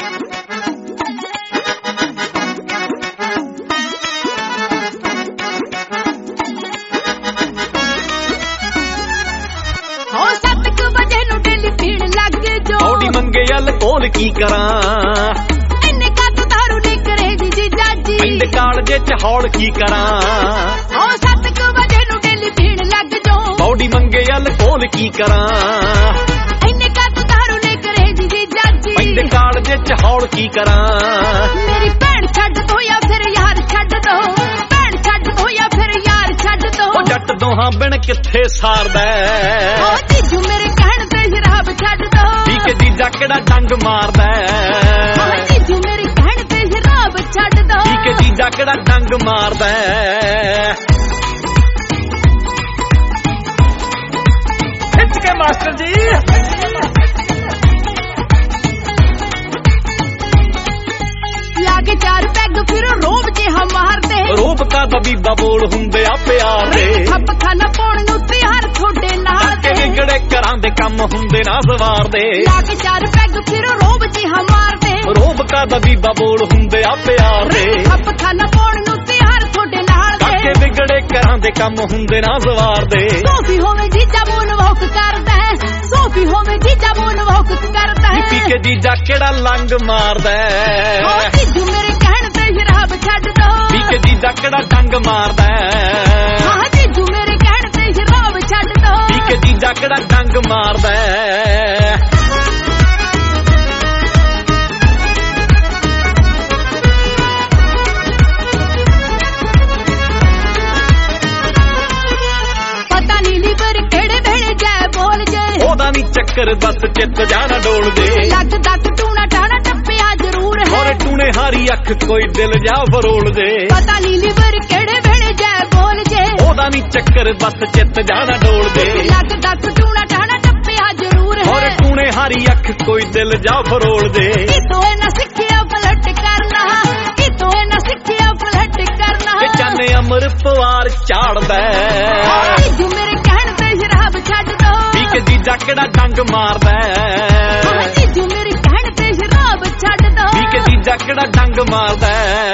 ਮੰਗੇ ਅਲ ਕੋਲ ਕੀ ਕਰਾਂ ਇੰਨੇ ਕੱਦ ਤਾਰੂ ਨੇ ਕਰੇ ਜੀ ਜਾਜੀ ਪਿੰਡ ਕਾਲਜੇ ਚ ਹੌਲ ਕੀ ਕਰਾਂ 7 ਵਜੇ ਨੂੰ ਡੇਲੀ ਪੀਣ ਲੱਗ ਜੋ ਬੌਡੀ ਮੰਗੇ ਅਲ ਕੋਲ ਕੀ ਕਰਾਂ ਇੰਨੇ ਕੱਦ ਤਾਰੂ ਨੇ ਕਰੇ ਜੀ ਜਾਜੀ ਪਿੰਡ ਕਾਲਜੇ ਚ ਹੌਲ ਕੀ ਕਰਾਂ ਮੇਰੀ ਭੈਣ ਛੱਡ ਦੋ ਜਾਂ ਫਿਰ ਯਾਰ ਛੱਡ ਦੋ ਭੈਣ ਛੱਡ ਦੋ ਜਾਂ ਫਿਰ ਯਾਰ ਛੱਡ ਦੋ ਉਹ ਜੱਟ ਦੋਹਾਂ ਬਿਨ ਕਿੱਥੇ ਸਾਰਦਾ ਜੀਜੂ ਮੇਰੇ ਕਹਿਣ ਤੇ ਸ਼ਰਾਬ ਛੱਡ ਦੋ ਠੀਕ ਜੀਜਾ ਕਿਹੜਾ ਡੰਗ ਮਾਰਦਾ ਜੀਜੂ ਮੇਰੇ ਕਹਿਣ ਤੇ ਸ਼ਰਾਬ ਛੱਡ ਦੋ ਠੀਕ ਜੀਜਾ ਕਿਹੜਾ ਡੰਗ ਮਾਰਦਾ ਖਿੱਚ ਕੇ ਮਾਸਟਰ ਜੀ ਲਾਗੇ 4 ਪੈਗ ਫਿਰ ਰੋਬ ਜਿਹਾ ਮਾਰਦੇ ਰੂਪ ਕਾ ਬੀਬਾ ਬੋਲ ਹੁੰਦੇ ਆ ਪਿਆਰ ਦੇ ਖੱਪ ਖਾਨਾ ਪਾਉਣ ਨੂੰ ਤਿਆਰ ਤੁਹਾਡੇ ਨਾਲ ਕਿ ਵਿਗੜੇ ਘਰਾਂ ਦੇ ਕੰਮ ਹੁੰਦੇ ਨਾ ਸਵਾਰ ਦੇ ਲਾਗੇ 4 ਪੈਗ ਫਿਰ ਰੋਬ ਜਿਹਾ ਮਾਰਦੇ ਰੂਪ ਕਾ ਬੀਬਾ ਬੋਲ ਹੁੰਦੇ ਆ ਪਿਆਰ ਦੇ ਖੱਪ ਖਾਨਾ ਪਾਉਣ ਨੂੰ ਤਿਆਰ ਤੁਹਾਡੇ ਨਾਲ ਕਿ ਵਿਗੜੇ ਘਰਾਂ ਦੇ ਕੰਮ ਹੁੰਦੇ ਨਾ ਸਵਾਰ ਦੇ ਸੋਫੀ ਹੋਵੇ ਜੀਜਾ ਮੂਨ ਵਾਕ ਕਰਦਾ ਸੋਫੀ ਹੋਵੇ ਜੀਜਾ ਮੂਨ ਵਾਕ ਕਰਦਾ ਪੀ ਕੇ ਜੀਜਾ ਕਿਹੜਾ ਲੰਗ ਮਾਰਦਾ ਜੀਜੂ ਮੇਰੇ ਕਹਿਣ ਤੇ ਸ਼ਰਾਬ ਛੱਡ ਦੋ ਪੀ ਕੇ ਜੀਜਾ ਕਿਹੜਾ ਡੰਗ ਮਾਰਦਾ ਜੀਜੂ ਮੇਰੇ ਕਹਿਣ ਤੇ ਸ਼ਰਾਬ ਛੱਡ ਦੋ ਪੀ ਕੇ ਜੀਜਾ ਕਿਹੜਾ ਡੰਗ ਮਾਰਦਾ ਪਤਾ ਨੀ ਲੀਵਰ ਕਿਹੜੇ ਵੇਲੇ ਜੈ ਬੋਲ ਜੇ ਉਹਦਾ ਨੀ ਚੱਕਰ ਬਸ ਚਿੱਤ ਜਾਣਾ ਡੋਲ ਦੇ ਲੱਗਦਾ ਟੂਣਾ ਟਾਣਾ ਟੱਪਿਆ ਜ਼ਰੂਰ ਹੈ ਔਰ ਟੂਣੇ ਹਾਰੀ ਅੱਖ ਕੋਈ ਦਿਲ ਜਾ ਫਰੋਲ ਦੇ ਪਤਾ ਨੀ ਲੀਵਰ ਕਿਹੜੇ ਵੇਲੇ ਜੈ ਬੋਲ ਜੇ ਉਹਦਾ ਨੀ ਚੱਕਰ ਬਸ ਚਿੱਤ ਜਾਣਾ ਡੋਲ ਦੇ ਲੱਗਦਾ ਟੂਣਾ ਟਾਣਾ ਟੱਪਿਆ ਜ਼ਰੂਰ ਔਰ ਹੈ ਟੂਣੇ ਹਾਰੀ ਅੱਖ ਕੋਈ ਦਿਲ ਜਾ ਫਰੋਲ ਦੇ ਕਿਤੋਂ ਇਹਨਾਂ ਸਿੱਖਿਆ ਪਲਟ ਕਰਨਾ ਕਿਤੋਂ ਇਹਨਾਂ ਸਿੱਖਿਆ ਪਲਟ ਕਰਨਾ ਇਹ ਚਾਨੇ ਅਮਰ ਪਵਾਰ ਝਾੜਦਾ ਜੀਜੂ ਮੇਰੇ ਕਹਿਣ ਤੇ ਸ਼ਰਾਬ ਛੱਡ ਦੋ ਪੀ ਕੇ ਜੀਜਾ ਕਿਹੜਾ ਡੰਗ ਮਾਰਦਾ ਜੀਜੂ ਮੇਰੇ ਕਹਿਣ ਤੇ ਸ਼ਰਾਬ ਛੱਡ ਦੋ ਪੀ ਕੇ ਜੀਜਾ ਕਿਹੜਾ ਡੰਗ ਮਾਰਦਾ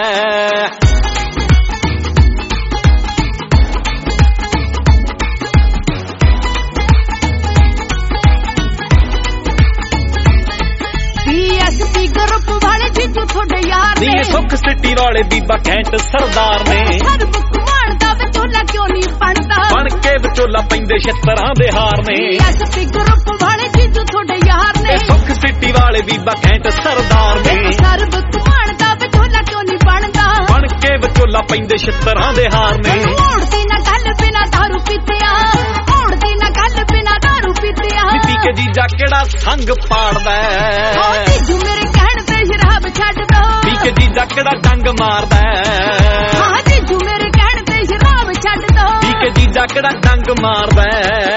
BSP ਗਰੁੱਪ ਵਾਲੇ ਜੀਜੂ ਤੁਹਾਡੇ ਯਾਰ ਨੀ ਨੇ ਸੁੱਖ ਸਿੱਟੀ ਵਾਲੇ ਬੀਬਾ ਘੈਂਟ ਸਰਦਾਰ ਨੇ ਹਰ ਬੁਕਮਾਨ ਦਾ ਵਿਚੋਲਾ ਕਿਉਂ ਨਹੀਂ ਬਣਦਾ ਬਣ ਕੇ ਵਿਚੋਲਾ ਪੈਂਦੇ ਛਿੱਤਰਾਂ ਦੇ ਹਾਰ ਨੇ BSP ਗਰੁੱਪ ਵਾਲੇ ਜੀਜੂ ਤੁਹਾਡੇ ਯਾਰ ਨੇ ਸੁੱਖ ਸਿੱਟੀ ਵਾਲੇ ਬੀਬਾ ਘੈਂਟ ਸਰਦਾਰ ਨੇ ਹਰ ਬੁਕਮਾਨ ਦਾ ਵਿਚੋਲਾ ਕਿਉਂ ਨਹੀਂ ਬਣਦਾ ਬਣ ਕੇ ਵਿਚੋਲਾ ਪੈਂਦੇ ਛਿੱਤਰਾਂ ਦੇ ਹਾਰ ਨੇ ਹੋੜਦੀ ਨਾ ਗੱਲ ਬਿਨਾ ਦਾਰੂ ਪੀਤਿਆ ਹੋੜਦੀ ਨਾ ਗੱਲ ਬਿਨਾ ਦਾਰੂ ਪੀਤਿਆ ਪੀ ਕੇ ਜੀਜਾ ਕਿਹੜਾ ਸੰਗ ਪਾੜਦਾ ਜੀਜੂ ਮੇਰੇ ਕਹਿਣ ਤੇ ਸ਼ਰਾਬ ਛੱਡ ਦੋ ਪੀ ਕੇ ਜੀਜਾ ਕਿਹੜਾ ਡੰਗ ਮਾਰਦਾ ਜੀਜੂ ਮੇਰੇ ਕਹਿਣ ਤੇ ਸ਼ਰਾਬ ਛੱਡ ਦੋ ਪੀ ਕੇ ਜੀਜਾ ਕਿਹੜਾ ਡੰਗ ਮਾਰਦਾ